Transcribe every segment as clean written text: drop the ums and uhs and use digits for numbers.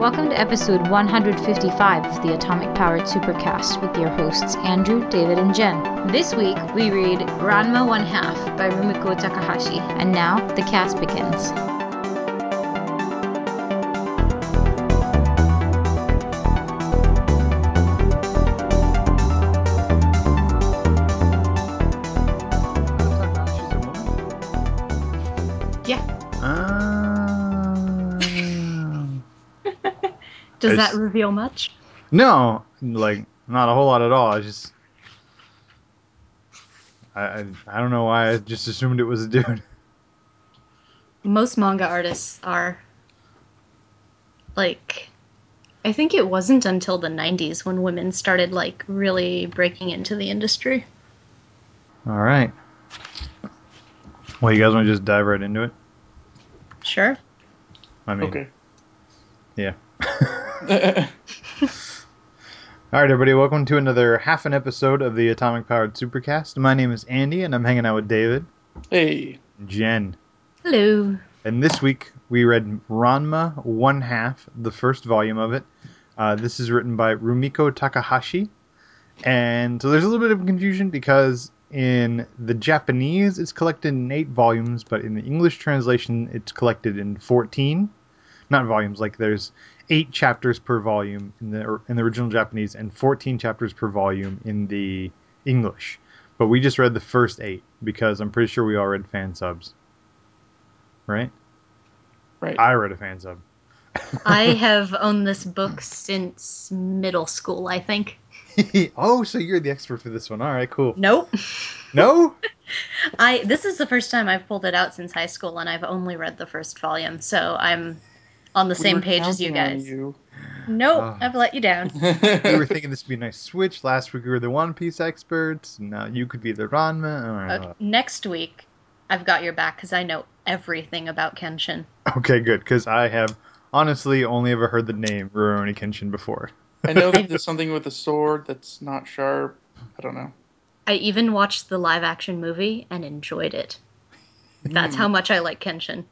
Welcome to episode 155 of the Atomic Powered Supercast with your hosts Andrew, David, and Jen. This week we read Ranma 1/2 by Rumiko Takahashi, and now the cast begins. Does that reveal much? No, like, not a whole lot at all. I don't know why I just assumed it was a dude. Most manga artists are, like, I think it wasn't until the 90s when women started, like, really breaking into the industry. Alright. Well, you guys want to just dive right into it? Sure. I mean, Okay. Yeah. Alright, everybody, welcome to another half an episode of the Atomic Powered Supercast. My name is Andy, and I'm hanging out with David. Hey. Jen. Hello. And this week, we read Ranma 1/2, the first volume of it. This is written by Rumiko Takahashi. And so there's a little bit of confusion because in the Japanese, it's collected in 8 volumes, but in the English translation, it's collected in 14. Not volumes, like there's 8 chapters per volume in the original Japanese and 14 chapters per volume in the English. But we just read the first 8 because I'm pretty sure we all read fan subs. Right? Right. I read a fan sub. I have owned this book since middle school, I think. Oh, so you're the expert for this one. All right, cool. Nope. No? This is the first time I've pulled it out since high school, and I've only read the first volume, so I'm on the same page as you guys. Nope, I've let you down. We were thinking this would be a nice switch. Last week we were the One Piece experts. Now you could be the Ranma. Next week, I've got your back because I know everything about Kenshin. Okay, good, because I have honestly only ever heard the name Rurouni Kenshin before. I know that there's something with a sword that's not sharp. I don't know. I even watched the live-action movie and enjoyed it. That's how much I like Kenshin.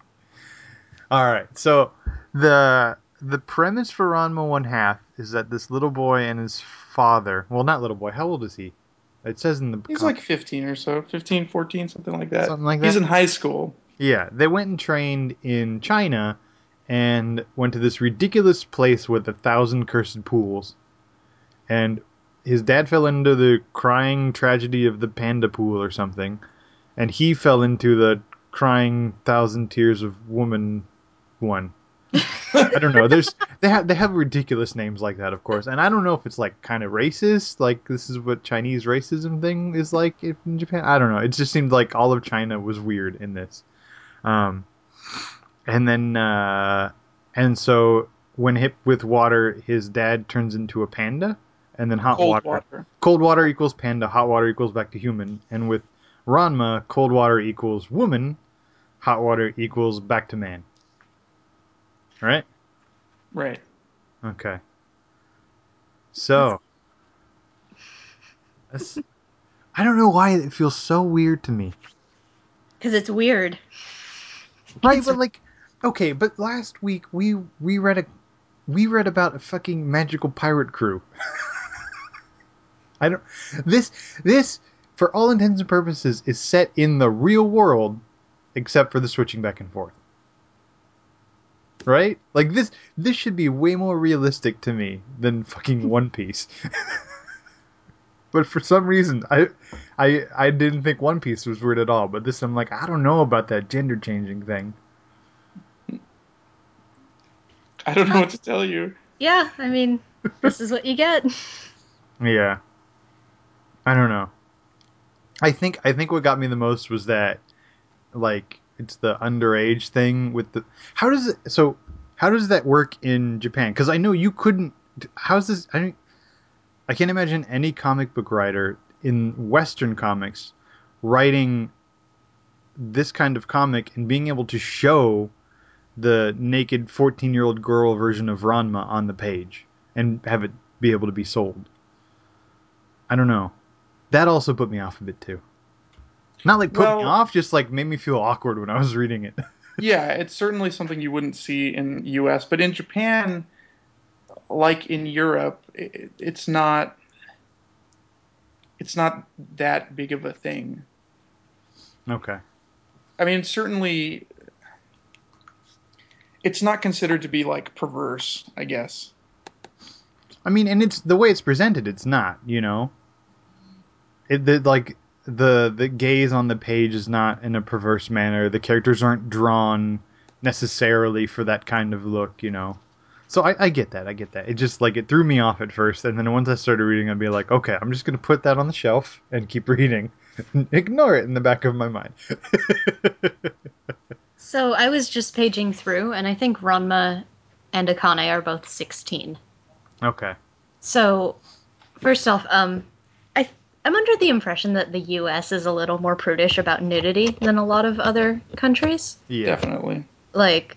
All right, so the premise for Ranma 1/2 is that this little boy and his father, well, not little boy, how old is he? It says in the He's like 15 or so. 15, 14, something like that. Something like that? He's in high school. Yeah, they went and trained in China and went to this ridiculous place with 1,000 cursed pools. And his dad fell into the crying tragedy of the panda pool or something. And he fell into the crying 1,000 tears of woman one. I don't know. They have ridiculous names like that, of course, and I don't know if it's like kind of racist. Like this is what Chinese racism thing is like in Japan. I don't know. It just seemed like all of China was weird in this. And so when hit with water, his dad turns into a panda, and then Cold water. Cold water equals panda. Hot water equals back to human. And with Ranma, cold water equals woman. Hot water equals back to man. Right? Right. Okay. So, I don't know why it feels so weird to me. Because it's weird. Right, but like, okay, but last week we read about a fucking magical pirate crew. This for all intents and purposes is set in the real world, except for the switching back and forth. Right? Like this should be way more realistic to me than fucking One Piece. But for some reason, I didn't think One Piece was weird at all. But this, I'm like, I don't know about that gender changing thing. I don't know what to tell you. Yeah, I mean, this is what you get. Yeah, I don't know. I think what got me the most was that, like, it's the underage thing with the. How does that work in Japan? Because I know you couldn't. How's this? I can't imagine any comic book writer in Western comics writing this kind of comic and being able to show the naked 14-year-old girl version of Ranma on the page and have it be able to be sold. I don't know. That also put me off a bit too. Not like put me off, just like made me feel awkward when I was reading it. Yeah, it's certainly something you wouldn't see in U.S., but in Japan, like in Europe, it's not that big of a thing. Okay. I mean, certainly, it's not considered to be like perverse, I guess. I mean, and it's the way it's presented. It's not, you know. The gaze on the page is not in a perverse manner. The characters aren't drawn necessarily for that kind of look, you know. So I get that. I get that. It just like it threw me off at first, and then once I started reading, I'd be like, okay, I'm just gonna put that on the shelf and keep reading. Ignore it in the back of my mind. So I was just paging through, and I think Ranma and Akane are both 16. Okay. So, first off, I'm under the impression that the U.S. is a little more prudish about nudity than a lot of other countries. Yeah. Definitely. Like,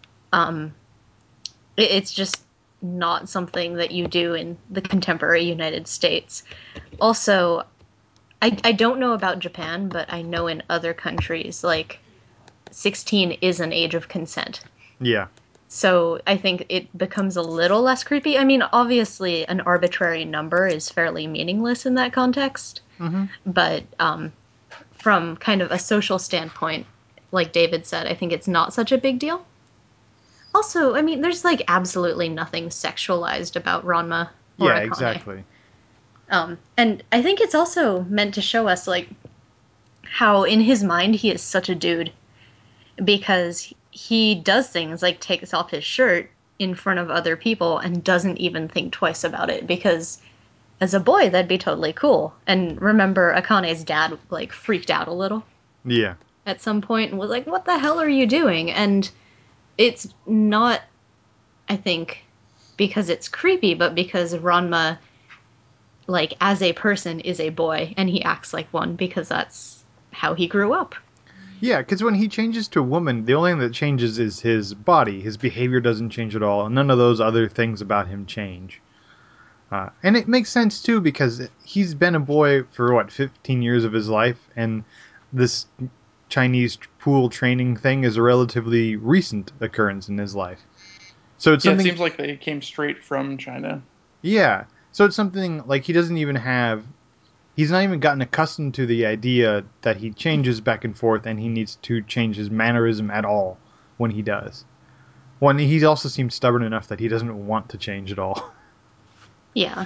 it's just not something that you do in the contemporary United States. Also, I don't know about Japan, but I know in other countries, like, 16 is an age of consent. Yeah. So I think it becomes a little less creepy. I mean, obviously, an arbitrary number is fairly meaningless in that context. Mm-hmm. But from kind of a social standpoint, like David said, I think it's not such a big deal. Also, I mean, there's like absolutely nothing sexualized about Ranma or Yeah, Akane. exactly. And I think it's also meant to show us like how in his mind he is such a dude because he does things like takes off his shirt in front of other people and doesn't even think twice about it because as a boy that'd be totally cool. And remember Akane's dad like freaked out a little Yeah. at some point and was like, what the hell are you doing? And it's not, I think, because it's creepy, but because Ranma, like, as a person, is a boy, and he acts like one because that's how he grew up. Yeah, because when he changes to a woman, the only thing that changes is his body. His behavior doesn't change at all. None of those other things about him change. And it makes sense, too, because he's been a boy for, 15 years of his life, and this Chinese pool training thing is a relatively recent occurrence in his life. So it's Yeah, something... it seems like they came straight from China. Yeah. So it's something, like, he doesn't even have... He's not even gotten accustomed to the idea that he changes back and forth and he needs to change his mannerism at all when he does. When he also seems stubborn enough that he doesn't want to change at all. Yeah.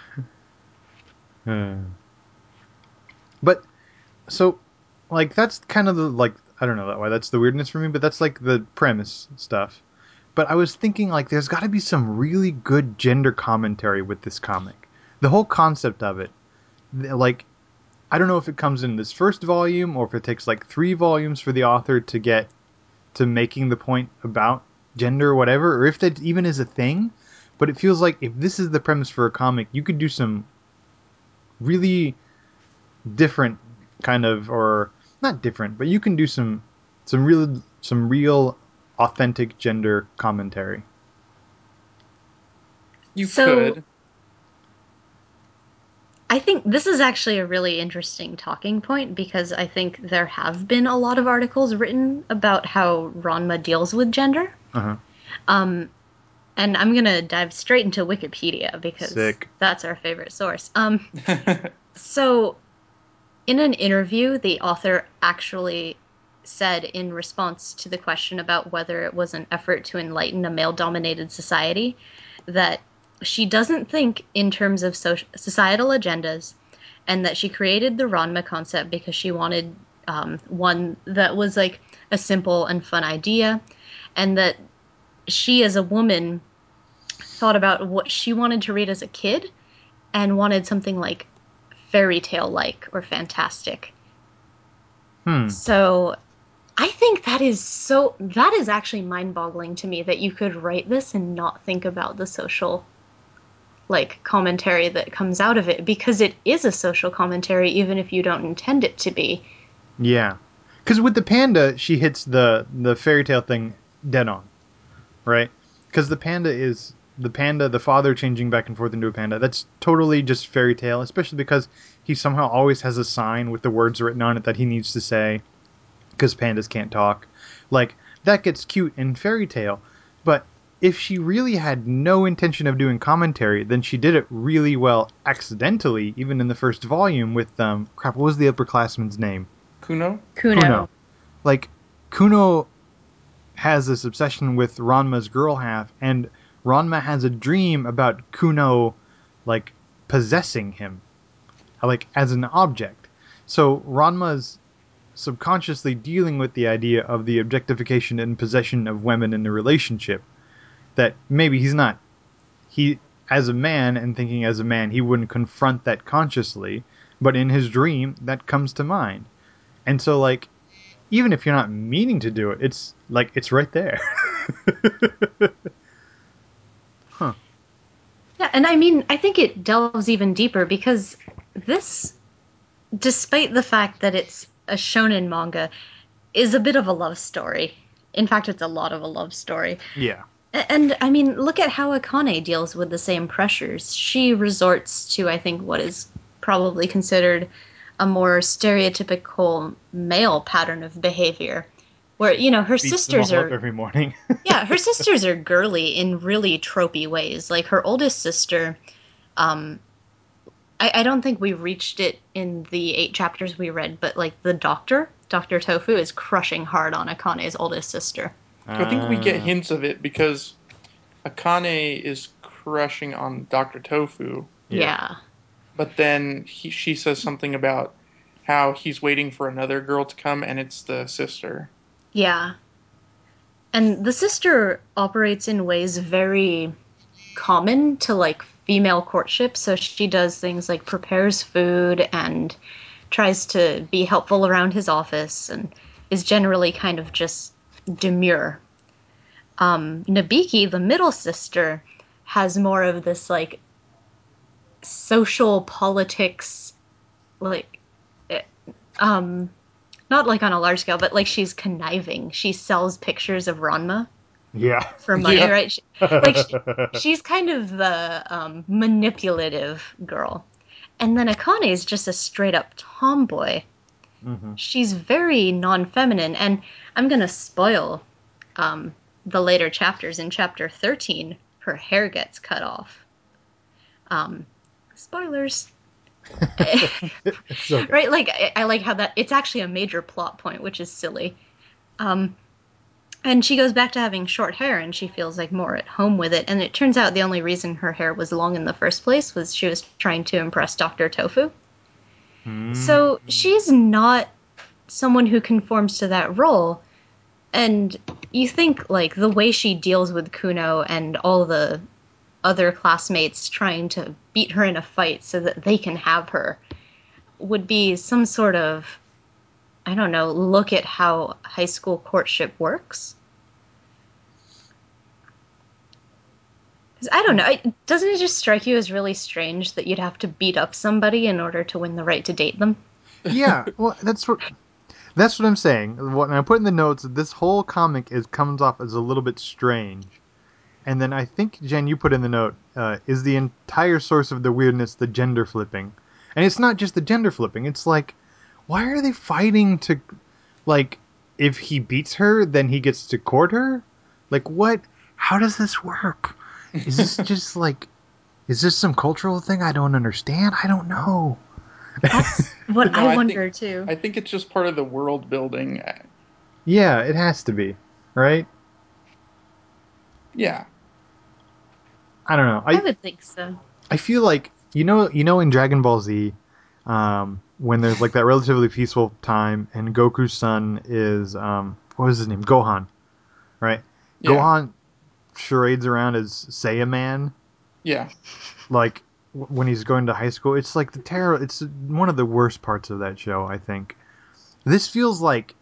But, so, like, that's kind of the, like, I don't know why that's the weirdness for me, but that's, like, the premise stuff. But I was thinking, like, there's got to be some really good gender commentary with this comic. The whole concept of it. Like, I don't know if it comes in this first volume or if it takes like 3 volumes for the author to get to making the point about gender or whatever, or if that even is a thing. But it feels like if this is the premise for a comic, you could do some really different kind of, or not different, but you can do some real authentic gender commentary. You So, could. I think this is actually a really interesting talking point because I think there have been a lot of articles written about how Ranma deals with gender. Uh-huh. And I'm going to dive straight into Wikipedia because Sick. that's our favorite source. So, in an interview, the author actually said in response to the question about whether it was an effort to enlighten a male-dominated society that she doesn't think in terms of societal agendas and that she created the Ranma concept because she wanted one that was like a simple and fun idea and that she as a woman thought about what she wanted to read as a kid and wanted something like fairy tale like or fantastic. So I think that is actually mind-boggling to me that you could write this and not think about the social like commentary that comes out of it because it is a social commentary even if you don't intend it to be. Yeah. Because with the panda, she hits the fairy tale thing dead on, right? Because the father changing back and forth into a panda. That's totally just fairy tale, especially because he somehow always has a sign with the words written on it that he needs to say, because pandas can't talk. Like, that gets cute in fairy tale, but if she really had no intention of doing commentary, then she did it really well accidentally, even in the first volume with, what was the upperclassman's name? Kuno? Kuno. Like, Kuno has this obsession with Ranma's girl half, and Ranma has a dream about Kuno, like, possessing him, like, as an object. So Ranma's subconsciously dealing with the idea of the objectification and possession of women in a relationship. That maybe he, as a man and thinking as a man, he wouldn't confront that consciously, but in his dream, that comes to mind. And so, like, even if you're not meaning to do it, it's like, it's right there. Huh. Yeah, and I mean, I think it delves even deeper because this, despite the fact that it's a shonen manga, is a bit of a love story. In fact, it's a lot of a love story. Yeah. And I mean, look at how Akane deals with the same pressures. She resorts to, I think, what is probably considered a more stereotypical male pattern of behavior, where, you know, her Beats them sisters all up are, every morning. yeah, her sisters are girly in really tropey ways. Like her oldest sister, I don't think we reached it in the 8 chapters we read, but like the Dr. Tofu, is crushing hard on Akane's oldest sister. I think we get hints of it because Akane is crushing on Dr. Tofu, Yeah. but then she says something about how he's waiting for another girl to come, and it's the sister. Yeah. And the sister operates in ways very common to like female courtship. So she does things like prepares food and tries to be helpful around his office and is generally kind of just demure. Nabiki, the middle sister, has more of this like social politics, like, eh, not like on a large scale, but like she's conniving. She sells pictures of Ranma Yeah. for money, Yeah. right? She's kind of the manipulative girl. And then Akane is just a straight up tomboy. Mm-hmm. She's very non-feminine, and I'm gonna spoil the later chapters. In chapter 13, her hair gets cut off. Spoilers. It's okay. Right? Like, I like how that, it's actually a major plot point, which is silly. And she goes back to having short hair, and she feels like more at home with it. And it turns out the only reason her hair was long in the first place was she was trying to impress Dr. Tofu. So she's not someone who conforms to that role. And you think, like, the way she deals with Kuno and all the other classmates trying to beat her in a fight so that they can have her would be some sort of, I don't know, look at how high school courtship works. Because I don't know, doesn't it just strike you as really strange that you'd have to beat up somebody in order to win the right to date them? Yeah, well, that's what I'm saying. What I put in the notes, this whole comic comes off as a little bit strange. And then I think, Jen, you put in the note, is the entire source of the weirdness the gender flipping? And it's not just the gender flipping. It's like, why are they fighting to, like, if he beats her, then he gets to court her? Like, what? How does this work? Is this just like, is this some cultural thing I don't understand? I don't know. That's what No, I wonder too. I think it's just part of the world building. Yeah, it has to be, right? Yeah. I don't know. I would think so. I feel like in Dragon Ball Z, when there's like that relatively peaceful time, and Goku's son is what was his name? Gohan, right? Yeah. Gohan charades around as Saiyaman, Yeah. like when he's going to high school. It's like the terror. It's one of the worst parts of that show, I think. This feels like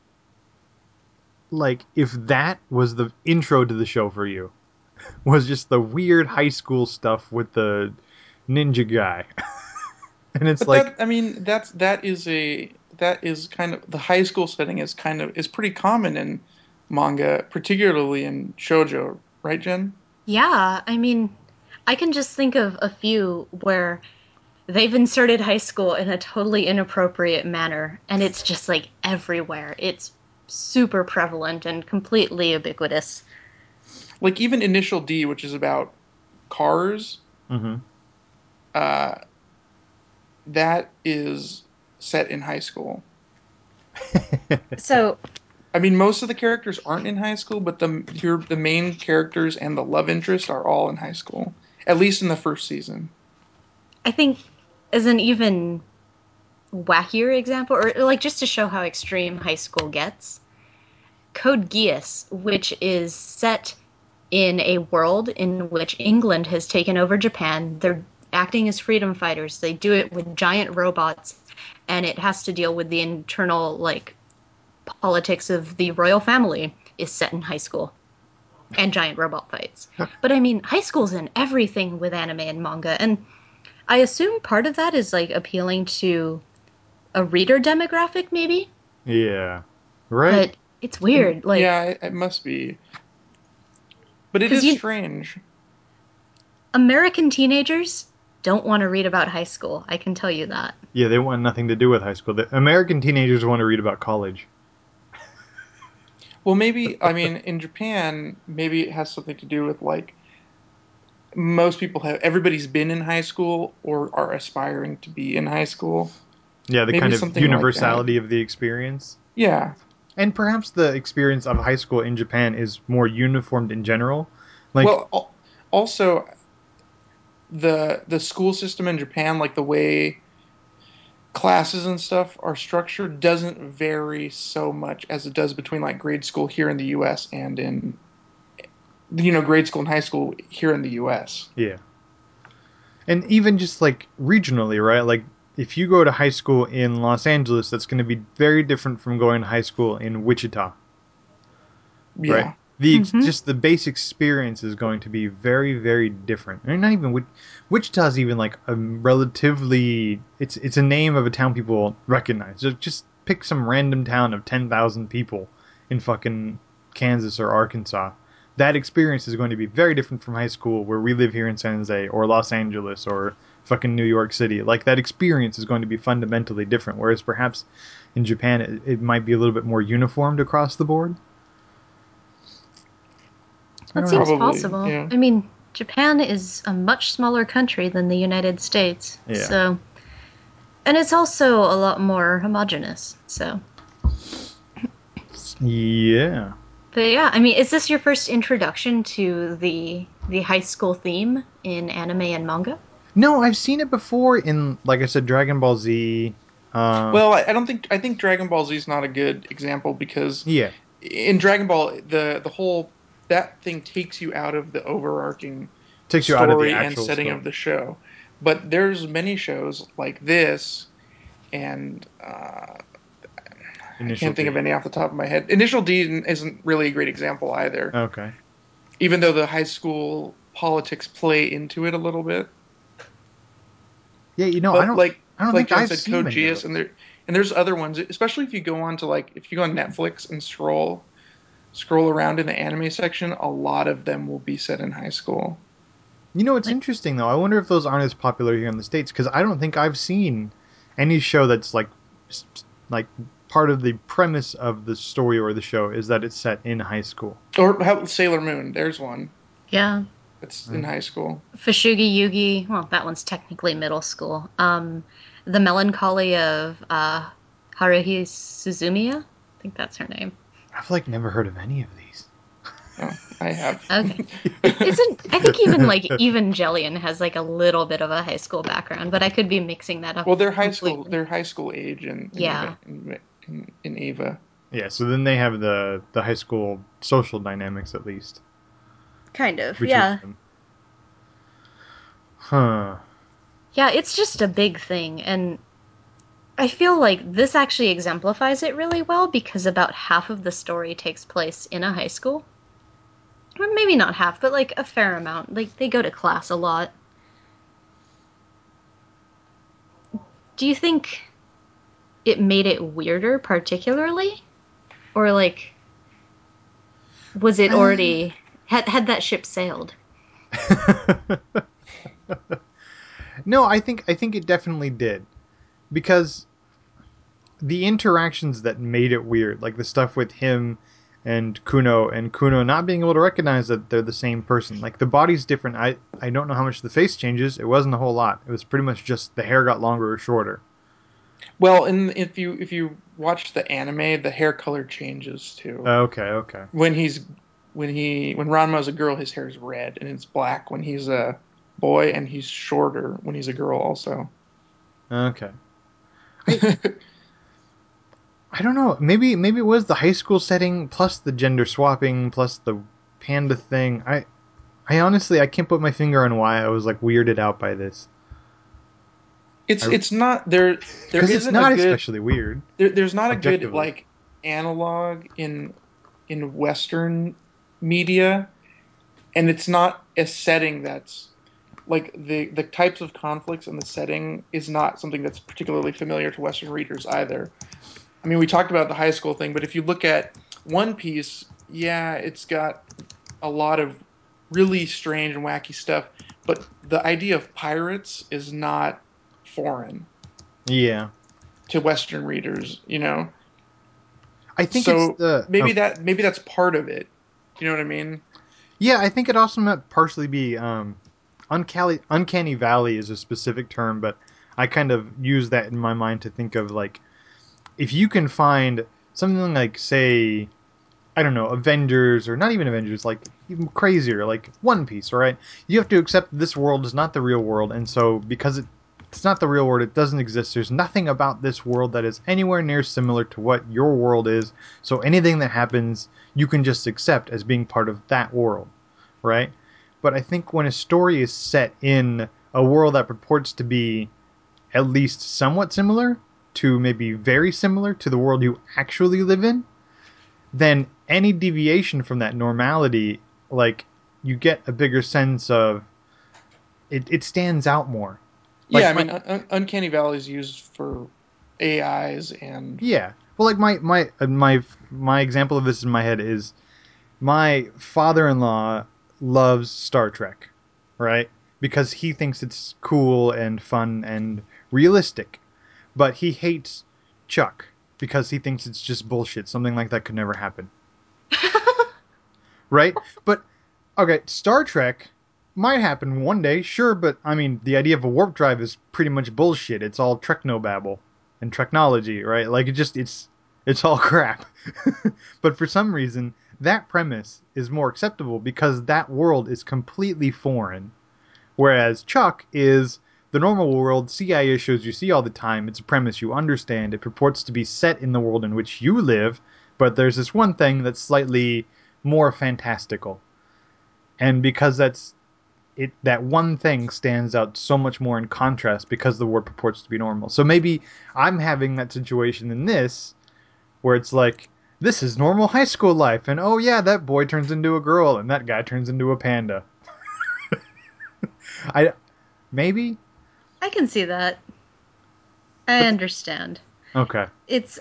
if that was the intro to the show for you, was just the weird high school stuff with the ninja guy. And it's But like, I mean, that is kind of the high school setting is pretty common in manga, particularly in shoujo, right, Jen? Yeah, I mean, I can just think of a few where they've inserted high school in a totally inappropriate manner, and it's just like everywhere. It's super prevalent and completely ubiquitous. Like even Initial D, which is about cars, Mm-hmm. that is set in high school. So I mean, most of the characters aren't in high school, but the main characters and the love interest are all in high school, at least in the first season. I think as an even wackier example, or like just to show how extreme high school gets, Code Geass, which is set in a world in which England has taken over Japan. They're acting as freedom fighters. They do it with giant robots, and it has to deal with the internal like politics of the royal family, is set in high school and giant robot fights. But I mean, high school's in everything with anime and manga, and I assume part of that is like appealing to a reader demographic, maybe. Yeah. Right? But it's weird, like, Yeah, it must be. But it 'cause is strange. American teenagers don't want to read about high school. I can tell you that. Yeah, they want nothing to do with high school. The American teenagers want to read about college. Well, maybe, I mean, in Japan, maybe it has something to do with like most people have, everybody's been in high school or are aspiring to be in high school. Yeah, the Maybe kind of something like that. universality of the experience. Yeah. And perhaps the experience of high school in Japan is more uniformed in general. Like, Well, also the school system in Japan, like the way classes and stuff are structured, doesn't vary so much as it does between like grade school here in the U.S. and in grade school and high school here in the U.S. yeah. And even just like regionally, right? Like, if you go to high school in Los Angeles, that's going to be very different from going to high school in Wichita, right? Yeah. Just the base experience is going to be very, very different. I mean, not even Wichita's even like a relatively. It's a name of a town people recognize. Just pick some random town of 10,000 people in fucking Kansas or Arkansas. That experience is going to be very different from high school where we live here in San Jose or Los Angeles or fucking New York City. Like, that experience is going to be fundamentally different. Whereas perhaps in Japan it might be a little bit more uniformed across the board. I That don't seems know. Probably, possible. yeah. I mean, Japan is a much smaller country than the United States. Yeah. So, and it's also a lot more homogenous. So, Yeah. but yeah, I mean, is this your first introduction to the high school theme in anime and manga? No, I've seen it before in, like I said, Dragon Ball Z. Well, I don't think I think Dragon Ball Z is not a good example because Yeah. in Dragon Ball the whole that thing takes you out of the overarching Takes you out of the story and actual setting story. of the show. But there's many shows like this, and I Initial can't think of D. any off the top of my head. Initial D isn't really a great example either, Okay. even though the high school politics play into it a little bit. Yeah, But I don't like think Jen I've said, seen Code many of Geass, those. and there's other ones, especially if you go on to like if you go on Netflix and scroll around in the anime section, a lot of them will be set in high school. You know, it's Like, interesting though. I wonder if those aren't as popular here in the States because I don't think I've seen any show that's like part of the premise of the story or the show is that it's set in high school. Or how Sailor Moon, there's one yeah, that's in high school. Fushigi Yugi. Well, that one's technically middle school. The Melancholy of Haruhi Suzumiya. I think that's her name. I've like never heard of any of these. Oh, I have. Okay. Isn't I think even like Evangelion has like a little bit of a high school background, but I could be mixing that up Well, completely. they're high school age Yeah, in Eva. Yeah, so then they have the high school social dynamics at least kind of. between Yeah. them. Huh. Yeah, it's just a big thing, and I feel like this actually exemplifies it really well because about half of the story takes place in a high school. Or maybe not half, but like a fair amount. Like they go to class a lot. Do you think it made it weirder particularly? Or like was it already had that ship sailed? No, I think it definitely did because the interactions that made it weird, like the stuff with him and Kuno not being able to recognize that they're the same person. Like the body's different. I don't know how much the face changes. It wasn't a whole lot. It was pretty much just the hair got longer or shorter. Well, and if you watch the anime, the hair color changes too. Okay. When Ranma's a girl, his hair is red, and it's black when he's a boy, and he's shorter when he's a girl also. Okay. I don't know. Maybe it was the high school setting plus the gender swapping plus the panda thing. I honestly I can't put my finger on why I was like weirded out by this. It's not there. There Because it's isn't a not good especially weird there's not a good objectively. like analog in Western media, and it's not a setting that's like the types of conflicts and the setting is not something that's particularly familiar to Western readers either. I mean, we talked about the high school thing, but if you look at One Piece, yeah, it's got a lot of really strange and wacky stuff, but the idea of pirates is not foreign Yeah. to Western readers, you know? I think it's So the maybe that's part of it. You know what I mean? yeah, I think it also might partially be uncanny valley is a specific term, but I kind of use that in my mind to think of like if you can find something like say I don't know Avengers or not even Avengers like even crazier like One Piece, right? You have to accept this world is not the real world, and so because it's not the real world, it doesn't exist. There's nothing about this world that is anywhere near similar to what your world is. So anything that happens, you can just accept as being part of that world, right? But I think when a story is set in a world that purports to be at least somewhat similar to maybe very similar to the world you actually live in, then any deviation from that normality, like you get a bigger sense of it stands out more. Yeah, Like I my mean, Uncanny Valley is used for AIs and yeah. Well, like my example of this in my head is my father-in-law loves Star Trek, right? Because he thinks it's cool and fun and realistic. But he hates Chuck because he thinks it's just bullshit. Something like that could never happen. Right? But okay, Star Trek might happen one day, sure, but I mean, the idea of a warp drive is pretty much bullshit. It's all technobabble and technology, right? Like it's all crap. But for some reason, that premise is more acceptable because that world is completely foreign. Whereas Chuck is the normal world, CIA shows you see all the time. It's a premise you understand. It purports to be set in the world in which you live, but there's this one thing that's slightly more fantastical. And because that one thing stands out so much more in contrast because the world purports to be normal. So maybe I'm having that situation in this where it's like this is normal high school life and oh yeah, that boy turns into a girl and that guy turns into a panda. I maybe I can see that. I but understand. okay. It's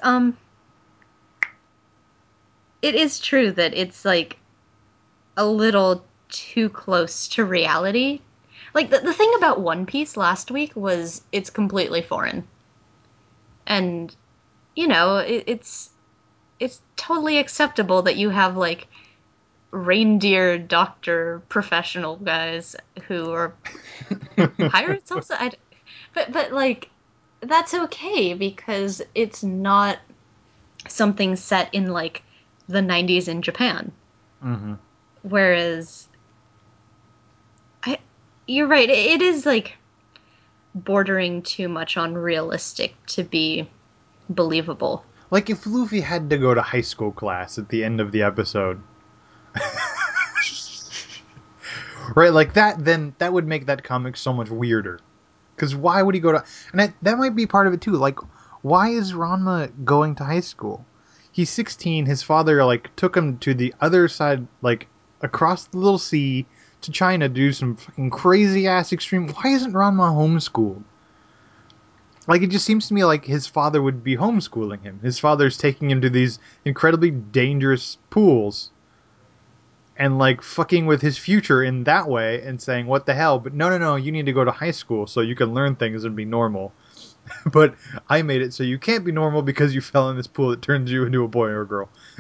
it is true that it's like a little too close to reality. Like the thing about One Piece last week was it's completely foreign. And you know, it's totally acceptable that you have like reindeer doctor professional guys who are pirates also. But like that's okay because it's not something set in like the 90s in Japan. Mm-hmm. Whereas I you're right, it is like bordering too much on realistic to be believable. Like if Luffy had to go to high school class at the end of the episode, right? Like that, then that would make that comic so much weirder. Because why would he go to? And that might be part of it too. Like, why is Ranma going to high school? He's 16. His father like took him to the other side, like across the little sea to China to do some fucking crazy ass extreme. Why isn't Ranma homeschooled? Like it just seems to me like his father would be homeschooling him. His father's taking him to these incredibly dangerous pools and like fucking with his future in that way and saying what the hell, but no, you need to go to high school so you can learn things and be normal. But I made it so you can't be normal because you fell in this pool that turns you into a boy or a girl.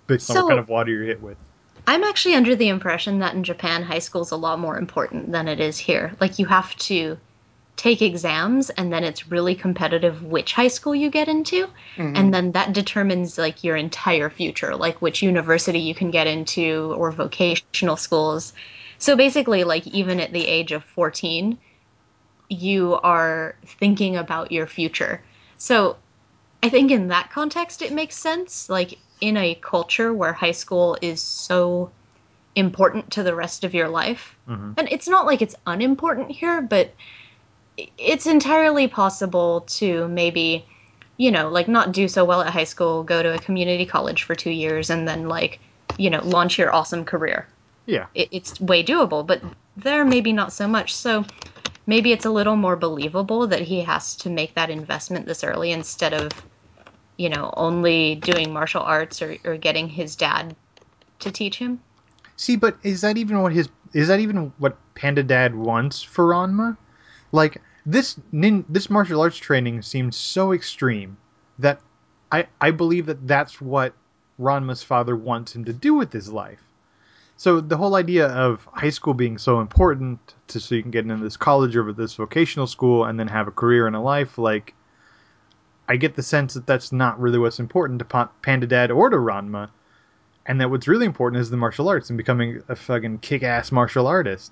based on what kind So of water you're hit with. I'm actually under the impression that in Japan, high school is a lot more important than it is here. Like, you have to take exams, and then it's really competitive which high school you get into. And then that determines, like, your entire future, like which university you can get into or vocational schools. So basically, like, even at the age of 14, you are thinking about your future. So I think in that context, it makes sense. Like, in a culture where high school is so important to the rest of your life. And it's not like it's unimportant here, but it's entirely possible to maybe, like, not do so well at high school, go to a community college for 2 years, and then, like, launch your awesome career. Yeah. It's way doable, but there maybe not so much. So maybe it's a little more believable that he has to make that investment this early instead of, only doing martial arts or getting his dad to teach him. See, but is that even what Panda Dad wants for Ranma? Like, this martial arts training seems so extreme that I believe that that's what Ranma's father wants him to do with his life. So the whole idea of high school being so important so you can get into this college or this vocational school and then have a career and a life, like, I get the sense that that's not really what's important to Panda Dad or to Ranma, and that what's really important is the martial arts and becoming a fucking kick-ass martial artist.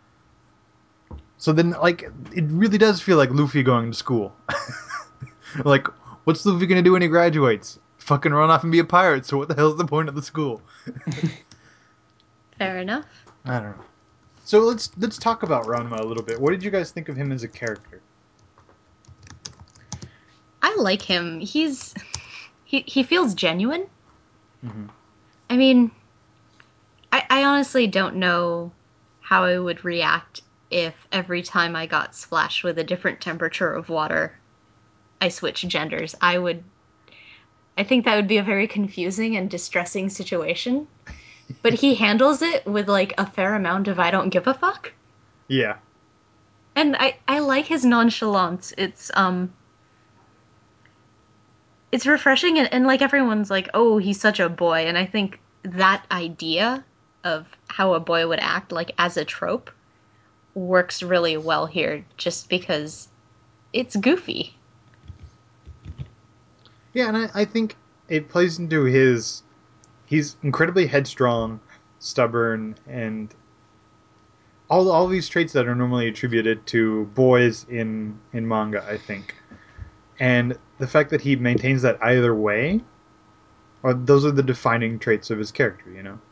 So then, like, it really does feel like Luffy going to school. Like, what's Luffy gonna do when he graduates? Fucking run off and be a pirate, so what the hell's the point of the school? Fair enough. I don't know. So let's talk about Ranma a little bit. What did you guys think of him as a character? I like him. He feels genuine. Mm-hmm. I mean, I honestly don't know how I would react if every time I got splashed with a different temperature of water, I switched genders. I think that would be a very confusing and distressing situation. But he handles it with, like, a fair amount of I don't give a fuck. Yeah. And I like his nonchalance. It's refreshing, and like, everyone's like, oh, he's such a boy. And I think that idea of how a boy would act, like, as a trope, works really well here, just because it's goofy. Yeah, and I think it plays into he's incredibly headstrong, stubborn, and all these traits that are normally attributed to boys in manga, I think. And the fact that he maintains that either way, those are the defining traits of his character, you know?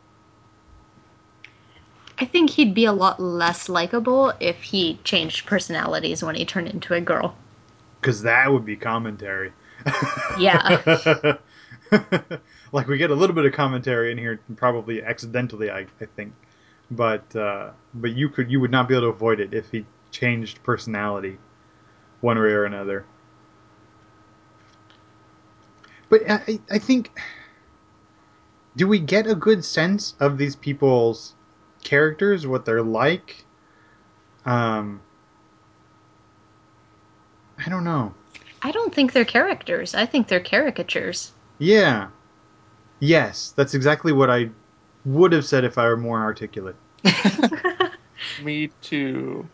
I think he'd be a lot less likable if he changed personalities when he turned into a girl. Because that would be commentary. Yeah. Like, we get a little bit of commentary in here, probably accidentally, I think. But you would not be able to avoid it if he changed personality one way or another. But I think, do we get a good sense of these people's characters, what they're like? Um, I don't know. I don't think they're characters. I think they're caricatures. Yeah. Yes, that's exactly what I would have said if I were more articulate. Me too.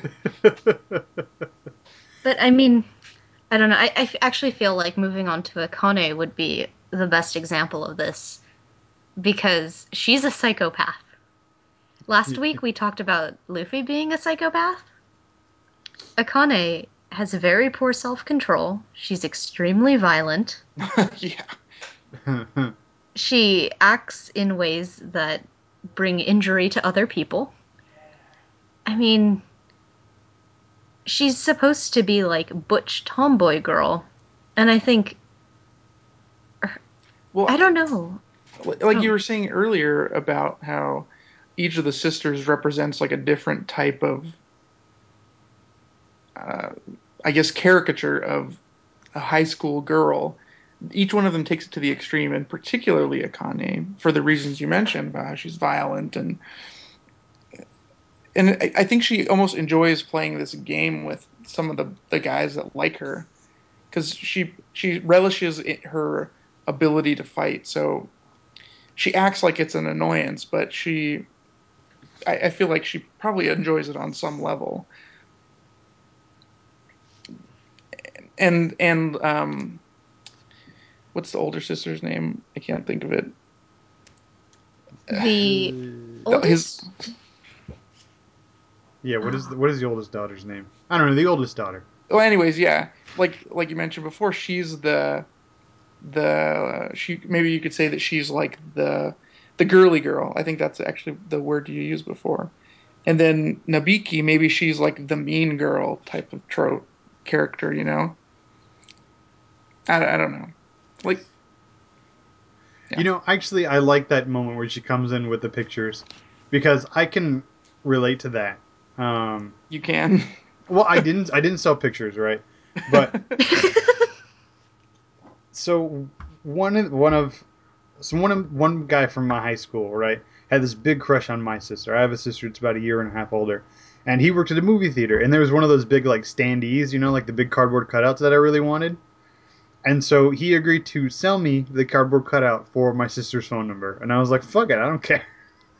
But I mean, I don't know. I actually feel like moving on to Akane would be the best example of this because she's a psychopath. Last week we talked about Luffy being a psychopath. Akane has very poor self-control. She's extremely violent. Yeah. She acts in ways that bring injury to other people. I mean, she's supposed to be like butch tomboy girl, and I think Well, I don't know. like you were saying earlier about how each of the sisters represents like a different type of, uh, I guess, caricature of a high school girl. Each one of them takes it to the extreme, and particularly Akane, for the reasons you mentioned about how she's violent and I think she almost enjoys playing this game with some of the guys that like her because she relishes her ability to fight. So she acts like it's an annoyance, but I feel like she probably enjoys it on some level. And what's the older sister's name? I can't think of it. The His oldest. yeah. What is the oldest daughter's name? I don't know. The oldest daughter. Well, anyways, yeah, like you mentioned before, she's the she maybe you could say that she's like the girly girl. I think that's actually the word you used before. And then Nabiki, maybe she's like the mean girl type of trope character, you know? I don't know. Like, yeah. You know, actually, I like that moment where she comes in with the pictures because I can relate to that. You can. Well, I didn't sell pictures, right? But so one guy from my high school, right, had this big crush on my sister. I have a sister that's about a year and a half older, and he worked at a movie theater, and there was one of those big like standees, you know, like the big cardboard cutouts that I really wanted. And so he agreed to sell me the cardboard cutout for my sister's phone number, and I was like, "Fuck it, I don't care."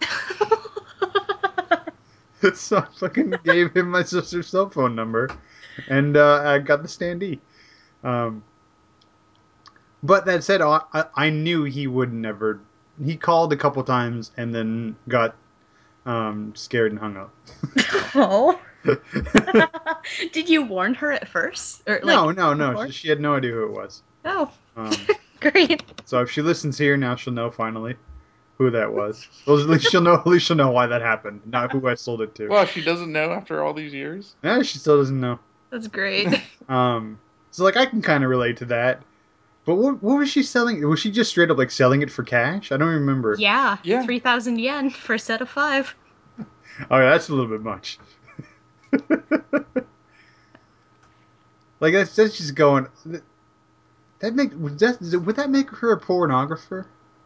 So I fucking gave him my sister's cell phone number, and I got the standee. Um, but that said, I knew he would never. He called a couple times and then got scared and hung up. Oh. Did you warn her at first? Or No, like no, no. before? She had no idea who it was. Oh, Um, great. so if she listens here now, she'll know finally who that was. Well, at least she'll know. At least she'll know why that happened, not who I sold it to. Well, she doesn't know after all these years. Yeah, she still doesn't know. That's great. So like I can kind of relate to that. But what was she selling? Was she just straight up like selling it for cash? I don't remember. Yeah, Yeah. 3,000 yen for a set of 5. Oh, yeah, that's a little bit much. Like that's just going. Would that make her a pornographer?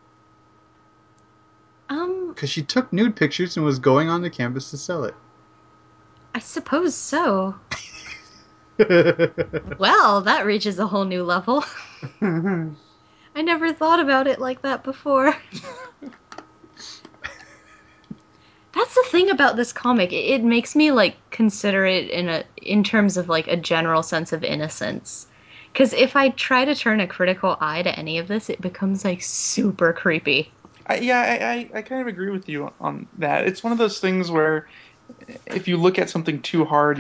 Because she took nude pictures and was going on the campus to sell it. I suppose so. Well, that reaches a whole new level. I never thought about it like that before. That's the thing about this comic. It makes me like consider it in terms of like a general sense of innocence. Because if I try to turn a critical eye to any of this, it becomes like super creepy. I kind of agree with you on that. It's one of those things where if you look at something too hard,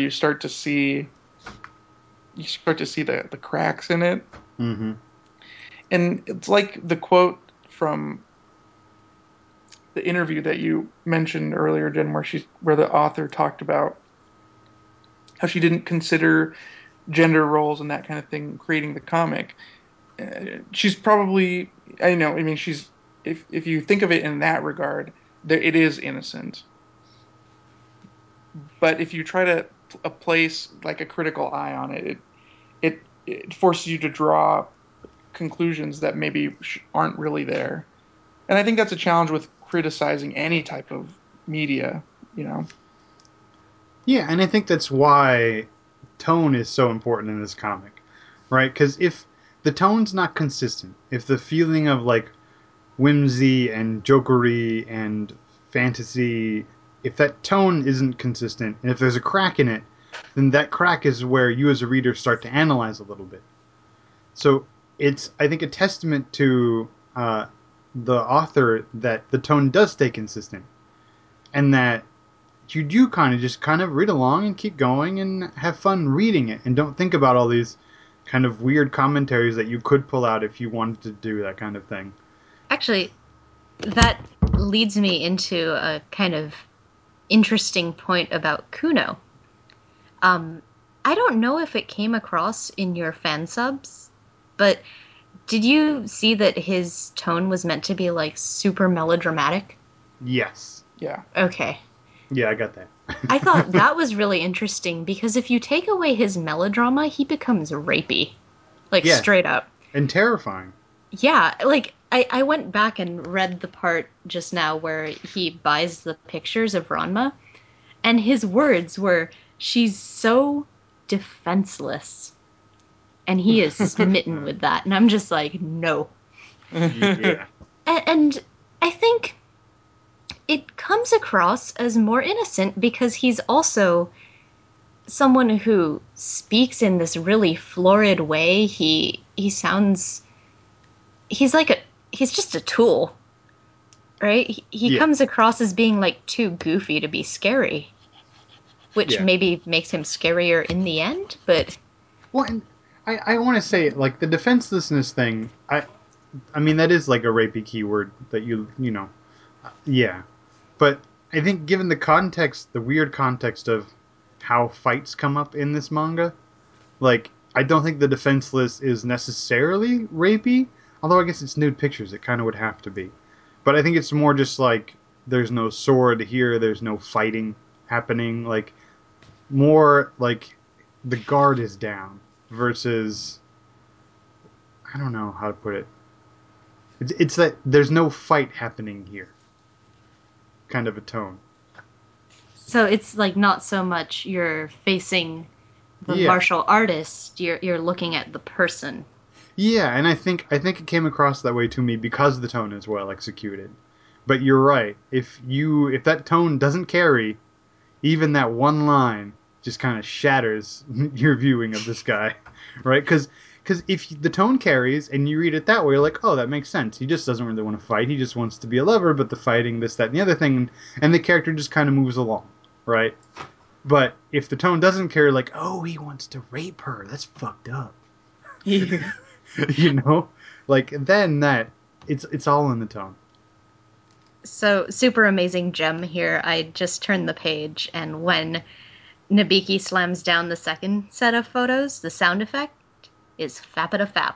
you start to see the cracks in it. Mm-hmm. And it's like the quote from the interview that you mentioned earlier, Jen, where the author talked about how she didn't consider gender roles and that kind of thing creating the comic. She's probably, I know, I mean, she's if you think of it in that regard, it is innocent. But if you try to place like a critical eye on it, it forces you to draw conclusions that maybe aren't really there. And I think that's a challenge with criticizing any type of media, you know. Yeah, and I think that's why tone is so important in this comic, right? Because if the tone's not consistent, if the feeling of like whimsy and jokery and fantasy, if that tone isn't consistent, and if there's a crack in it, then that crack is where you as a reader start to analyze a little bit. So it's, I think, a testament to the author that the tone does stay consistent, and that you do kind of read along and keep going and have fun reading it, and don't think about all these kind of weird commentaries that you could pull out if you wanted to do that kind of thing. Actually, that leads me into a kind of interesting point about Kuno. Um, I don't know if it came across in your fan subs, but did you see that his tone was meant to be like super melodramatic? Yes. Yeah. Okay. Yeah, I got that. I thought that was really interesting because if you take away his melodrama, he becomes rapey. Like, Yeah. straight up. And terrifying. Yeah, like, I went back and read the part just now where he buys the pictures of Ranma, and his words were, "She's so defenseless." And he is smitten with that, and I'm just like, no. Yeah. And I think it comes across as more innocent because he's also someone who speaks in this really florid way. He sounds he's like a he's just a tool, right? He Yeah. comes across as being like too goofy to be scary, which Yeah. maybe makes him scarier in the end, but Well, and I want to say, like, the defenselessness thing, I mean, that is like a rapey keyword that you know, yeah. But I think given the context, the weird context of how fights come up in this manga, like, I don't think the defenseless is necessarily rapey, although I guess it's nude pictures, it kind of would have to be. But I think it's more just like, there's no sword here, there's no fighting happening, like, more like the guard is down versus, I don't know how to put it. It's that there's no fight happening here, kind of a tone. so it's like not so much you're facing the Yeah, martial artist, you're looking at the person. yeah, and I think it came across that way to me because the tone is well executed. But you're right. If that tone doesn't carry, even that one line just kind of shatters your viewing of this guy, right? Because if the tone carries and you read it that way, you're like, oh, that makes sense. He just doesn't really want to fight. He just wants to be a lover, but the fighting, this, that, and the other thing, and the character just kind of moves along, right? But if the tone doesn't carry, like, oh, he wants to rape her, that's fucked up, Yeah. you know? Like then that it's all in the tone. So, super amazing gem here. I just turned the page, and when Nabiki slams down the second set of photos, the sound effect is fappita fap.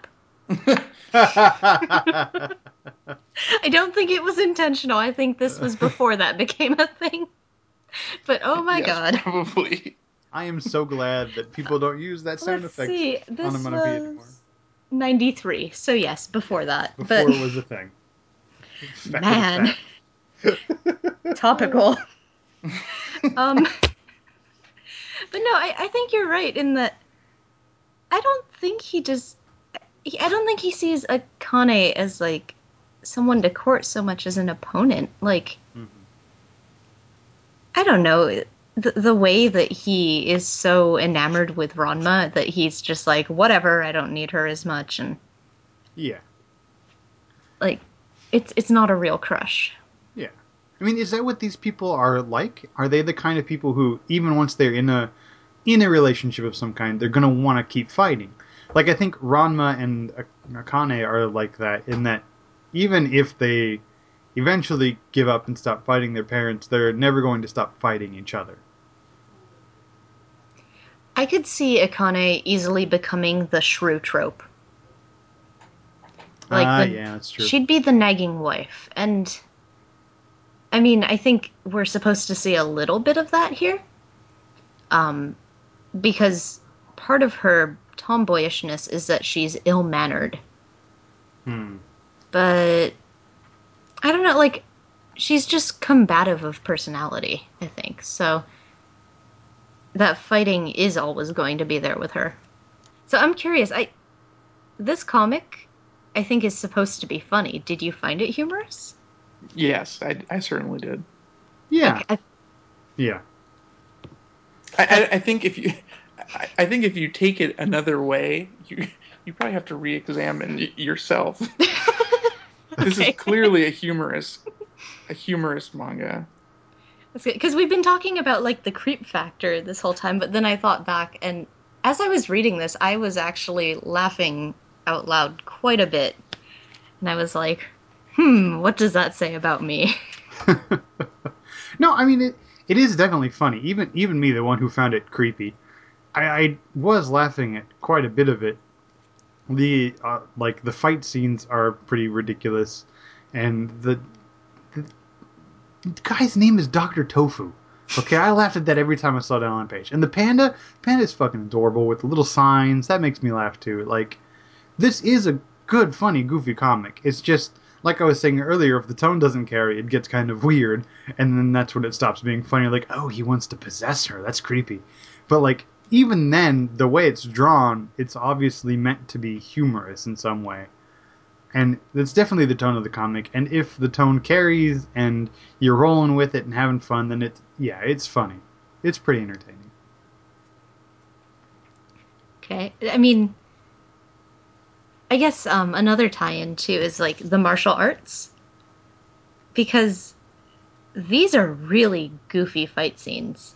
I don't think it was intentional. I think this was before that became a thing. But oh my Yes, god. probably. I am so glad that people don't use that sound Let's effect see. This onomatopoeia anymore. was 93. So yes, before that. Before But it was a thing. Fat with a man, fat. topical. Um but no, I think you're right in that I don't think I don't think he sees Akane as like someone to court so much as an opponent. Like Mhm. I don't know. The way that he is so enamored with Ranma that he's just like, whatever, I don't need her as much, and Yeah. like, it's not a real crush. Yeah. I mean, is that what these people are like? Are they the kind of people who, even once they're in a relationship of some kind, they're gonna want to keep fighting? Like, I think Ranma and Akane are like that in that even if they eventually give up and stop fighting their parents, they're never going to stop fighting each other. I could see Akane easily becoming the shrew trope. Like Yeah, that's true. she'd be the nagging wife, and I mean, I think we're supposed to see a little bit of that here, um, because part of her tomboyishness is that she's ill mannered, Hmm. but I don't know, like she's just combative of personality, I think. So that fighting is always going to be there with her. So I'm curious, I this comic I think is supposed to be funny. Did you find it humorous? Yes, I certainly did. Yeah. Okay, Yeah. I think if you I think if you take it another way, you probably have to re-examine yourself. This is okay. clearly a humorous manga. That's good because we've been talking about like the creep factor this whole time, but then I thought back and as I was reading this, I was actually laughing out loud quite a bit. And I was like, what does that say about me? No, I mean it is definitely funny. Even me, the one who found it creepy, I was laughing at quite a bit of it. The like the fight scenes are pretty ridiculous, and the guy's name is Doctor Tofu. Okay, I laughed at that every time I saw that on page. And the panda is fucking adorable with the little signs. That makes me laugh too. Like this is a good, funny, goofy comic. It's just like I was saying earlier, if the tone doesn't carry, it gets kind of weird, and then that's when it stops being funny. Like, oh, he wants to possess her. That's creepy. But like, even then, the way it's drawn, it's obviously meant to be humorous in some way. And that's definitely the tone of the comic. And if the tone carries and you're rolling with it and having fun, then it's funny. It's pretty entertaining. Okay. I mean, I guess another tie-in too is like the martial arts, because these are really goofy fight scenes.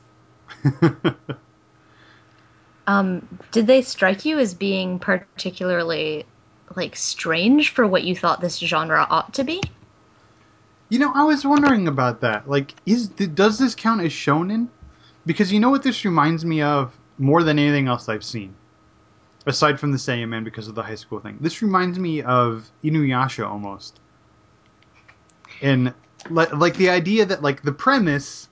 Did they strike you as being particularly like strange for what you thought this genre ought to be? I was wondering about that. Like, does this count as shonen? Because you know what this reminds me of more than anything else I've seen, aside from the Saiyaman because of the high school thing. This reminds me of Inuyasha almost. And like the idea that like the premise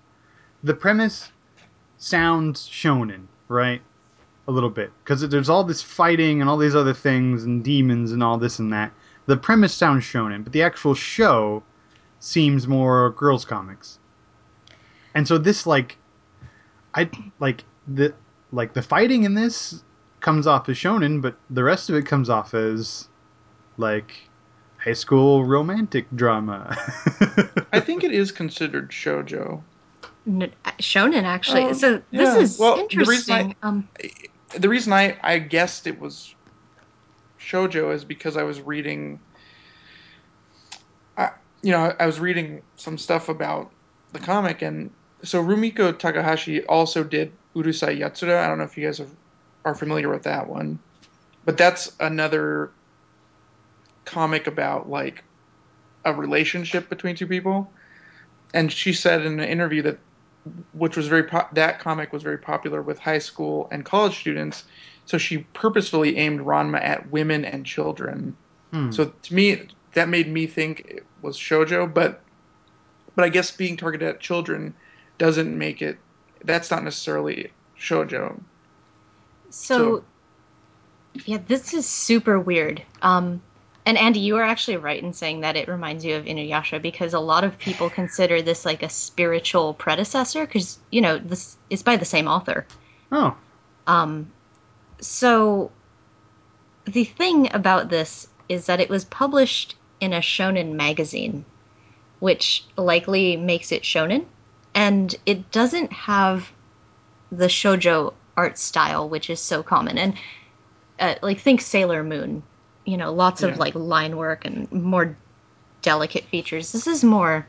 sounds shonen, right? A little bit, because there's all this fighting and all these other things and demons and all this and that. The premise sounds shonen, but the actual show seems more girls' comics. And so this I like the fighting in this comes off as shonen, but the rest of it comes off as like high school romantic drama. I think it is considered shoujo. Shonen, actually. So this Yeah. is Well, interesting. the reason I guessed it was shoujo is because I was reading, I was reading some stuff about the comic, and so Rumiko Takahashi also did Urusei Yatsura. I don't know if you guys are familiar with that one, but that's another comic about like a relationship between two people. And she said in an interview that which was that comic was very popular with high school and college students. So she purposefully aimed Ranma at women and children. So to me, that made me think it was shoujo, but I guess being targeted at children doesn't make it. That's not necessarily shoujo. So yeah, this is super weird. And Andy, you are actually right in saying that it reminds you of Inuyasha, because a lot of people consider this like a spiritual predecessor, because this is by the same author. Oh. So the thing about this is that it was published in a shonen magazine, which likely makes it shonen, and it doesn't have the shoujo art style, which is so common. And like think Sailor Moon, lots of like line work and more delicate features. This is more,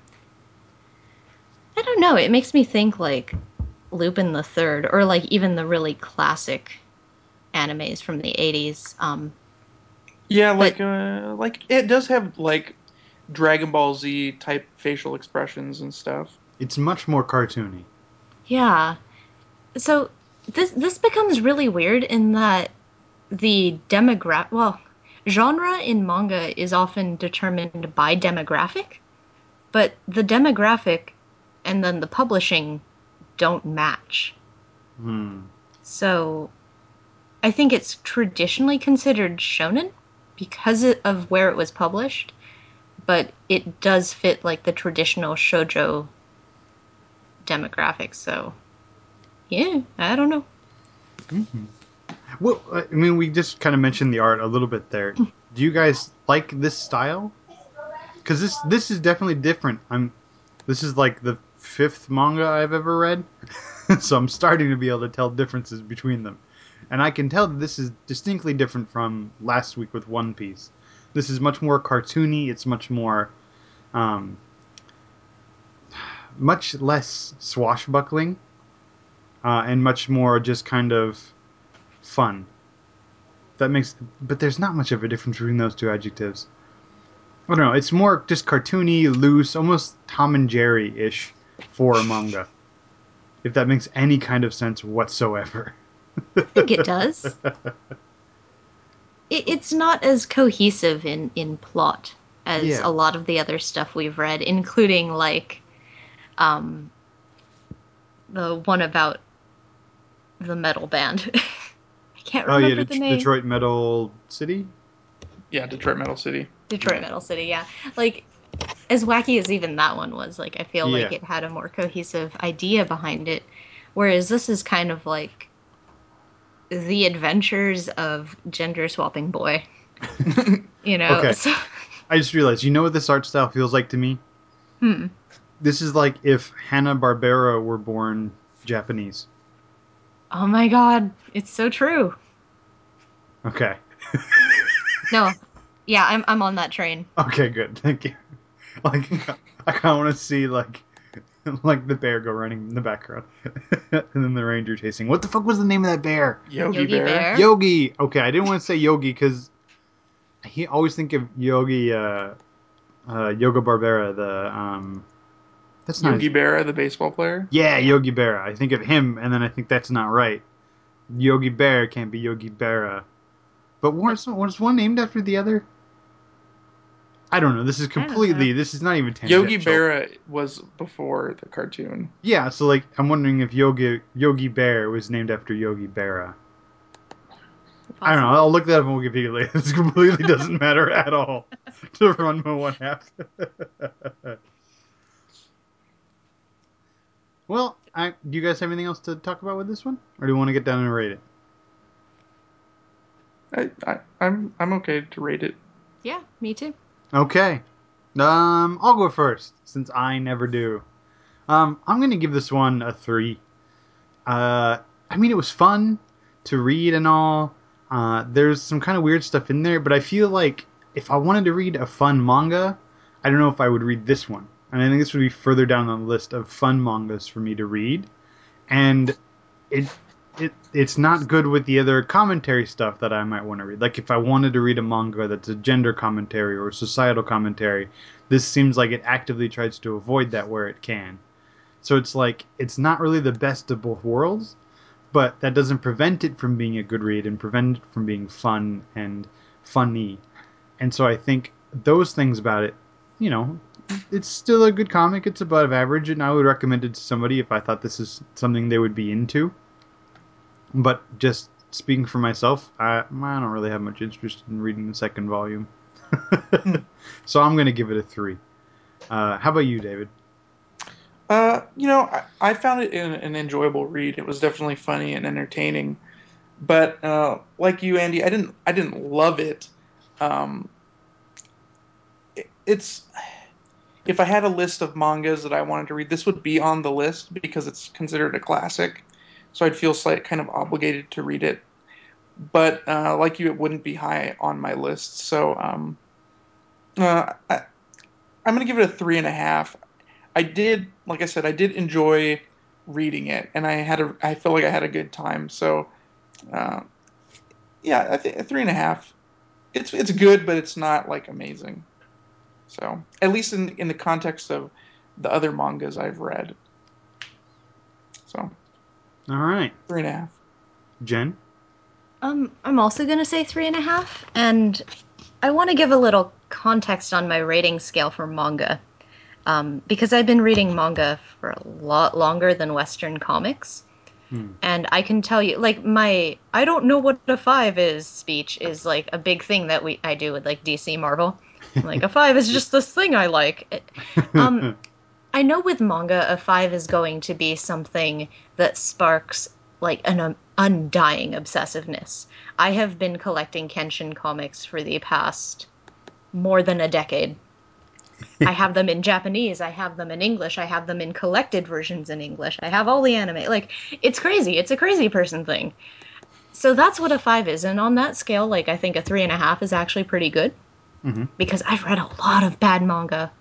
I don't know, it makes me think like Lupin the Third, or like even the really classic animes from the 80s. Yeah, like it does have like Dragon Ball Z type facial expressions and stuff. It's much more cartoony. Yeah. So this becomes really weird in that genre in manga is often determined by demographic, but the demographic and then the publishing don't match. So I think it's traditionally considered shonen because of where it was published, but it does fit like the traditional shoujo demographic. So yeah, I don't know. Well, I mean, we just kind of mentioned the art a little bit there. Do you guys like this style? Because this is definitely different. This is like the 5th manga I've ever read, so I'm starting to be able to tell differences between them, and I can tell that this is distinctly different from last week with One Piece. This is much more cartoony. It's much more, much less swashbuckling, and much more just kind of fun. But there's not much of a difference between those two adjectives. I don't know. It's more just cartoony, loose, almost Tom and Jerry-ish for a manga. If that makes any kind of sense whatsoever. I think it does. It's not as cohesive in plot as a lot of the other stuff we've read, including like the one about the metal band. I can't remember the name. Detroit Metal City? Yeah, Detroit Metal City. Detroit Metal City, yeah. Like, as wacky as even that one was, like, I feel like it had a more cohesive idea behind it. Whereas this is kind of like the adventures of gender swapping boy. Okay. So I just realized, you know what this art style feels like to me? This is like if Hanna-Barbera were born Japanese. Oh my god, it's so true. Okay. No, yeah, I'm on that train. Okay, good. Thank you. Like, I kind of want to see, like the bear go running in the background. And then the ranger chasing. What the fuck was the name of that bear? Yogi, Yogi Bear. Bear. Yogi! Okay, I didn't want to say Yogi because I always think of Yogi, Yoga Barbera, that's not Yogi his... Berra, the baseball player. Yeah, Yogi Berra. I think of him, and then I think that's not right. Yogi Bear can't be Yogi Berra. But was one named after the other? I don't know. This is completely... This is not even tangential. Yogi Berra was before the cartoon. Yeah, so like, I'm wondering if Yogi Bear was named after Yogi Berra. I don't know. I'll look that up on Wikipedia later. This completely doesn't matter at all to Ranma One Half. Well, do you guys have anything else to talk about with this one, or do you want to get down and rate it? I'm okay to rate it. Yeah, me too. Okay. I'll go first since I never do. I'm gonna give this one a 3. I mean, it was fun to read and all. There's some kind of weird stuff in there, but I feel like if I wanted to read a fun manga, I don't know if I would read this one. And I think this would be further down on the list of fun mangas for me to read. And it's not good with the other commentary stuff that I might want to read. Like if I wanted to read a manga that's a gender commentary or a societal commentary, this seems like it actively tries to avoid that where it can. So it's like, it's not really the best of both worlds, but that doesn't prevent it from being a good read and prevent it from being fun and funny. And so I think those things about it, you know, it's still a good comic. It's above average, and I would recommend it to somebody if I thought this is something they would be into. But just speaking for myself, I don't really have much interest in reading the second volume. So I'm going to give it a 3. How about you, David? I found it an enjoyable read. It was definitely funny and entertaining. But like you, Andy, I didn't love it. Um, it's if I had a list of mangas that I wanted to read, this would be on the list because it's considered a classic. So I'd feel kind of obligated to read it. But like you, it wouldn't be high on my list. So I'm going to give it a 3.5. I did, like I said, I did enjoy reading it, and I feel like I had a good time. So uh, yeah, I think a 3.5. It's good, but it's not like amazing. So at least in the context of the other mangas I've read. So All right. 3.5. Jen? I'm also gonna say 3.5, and I want to give a little context on my rating scale for manga, because I've been reading manga for a lot longer than Western comics, and I can tell you, like my "I don't know what a 5 is" speech is like a big thing that I do with like DC Marvel. Like a 5 is just this thing I like. I know with manga, a 5 is going to be something that sparks like an undying obsessiveness. I have been collecting Kenshin comics for the past more than a decade. I have them in Japanese, I have them in English, I have them in collected versions in English, I have all the anime. Like, it's crazy. It's a crazy person thing. So that's what a 5 is. And on that scale, like, I think a 3.5 is actually pretty good. Because I've read a lot of bad manga.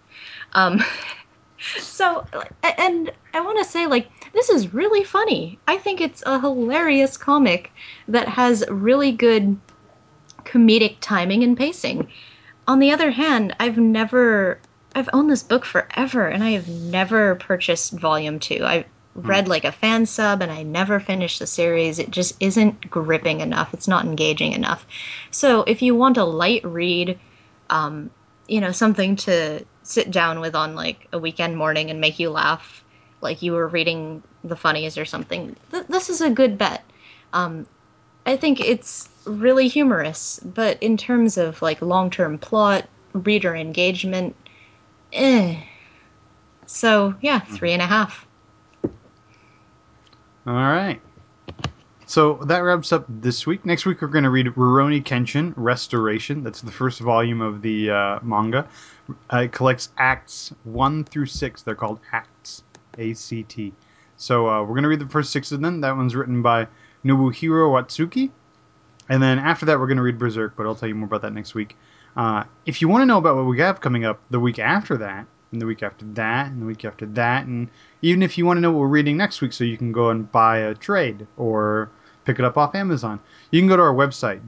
So, and I want to say, like, this is really funny. I think it's a hilarious comic that has really good comedic timing and pacing. On the other hand, I've owned this book forever, and I have never purchased volume 2. I read like a fan sub, and I never finished the series. It just isn't gripping enough. It's not engaging enough. So if you want a light read, something to sit down with on like a weekend morning and make you laugh like you were reading the funnies or something, this is a good bet. I think it's really humorous, but in terms of like long-term plot, reader engagement, So yeah, 3.5. All right. So that wraps up this week. Next week we're going to read Rurouni Kenshin Restoration. That's the first volume of the manga. It collects acts 1 through 6. They're called acts. A-C-T. So we're going to read the first 6 of them. That one's written by Nobuhiro Watsuki. And then after that we're going to read Berserk, but I'll tell you more about that next week. If you want to know about what we have coming up the week after that, and the week after that, and the week after that, and even if you want to know what we're reading next week so you can go and buy a trade or pick it up off Amazon, you can go to our website,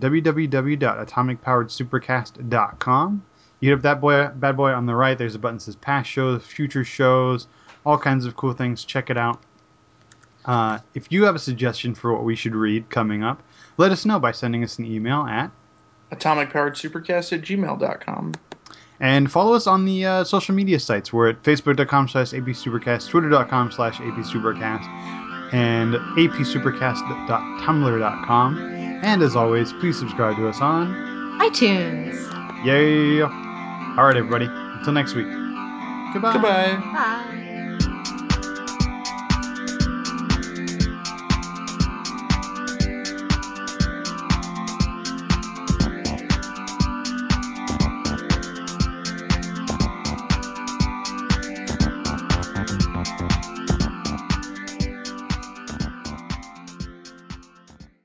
www.atomicpoweredsupercast.com. You hit up that bad boy on the right. There's a button that says past shows, future shows, all kinds of cool things. Check it out. If you have a suggestion for what we should read coming up, let us know by sending us an email at atomicpoweredsupercast@gmail.com. And follow us on the social media sites. We're at facebook.com/apsupercast, twitter.com/apsupercast, and apsupercast.tumblr.com. And as always, please subscribe to us on iTunes. Yay! All right, everybody. Until next week. Goodbye. Goodbye. Bye.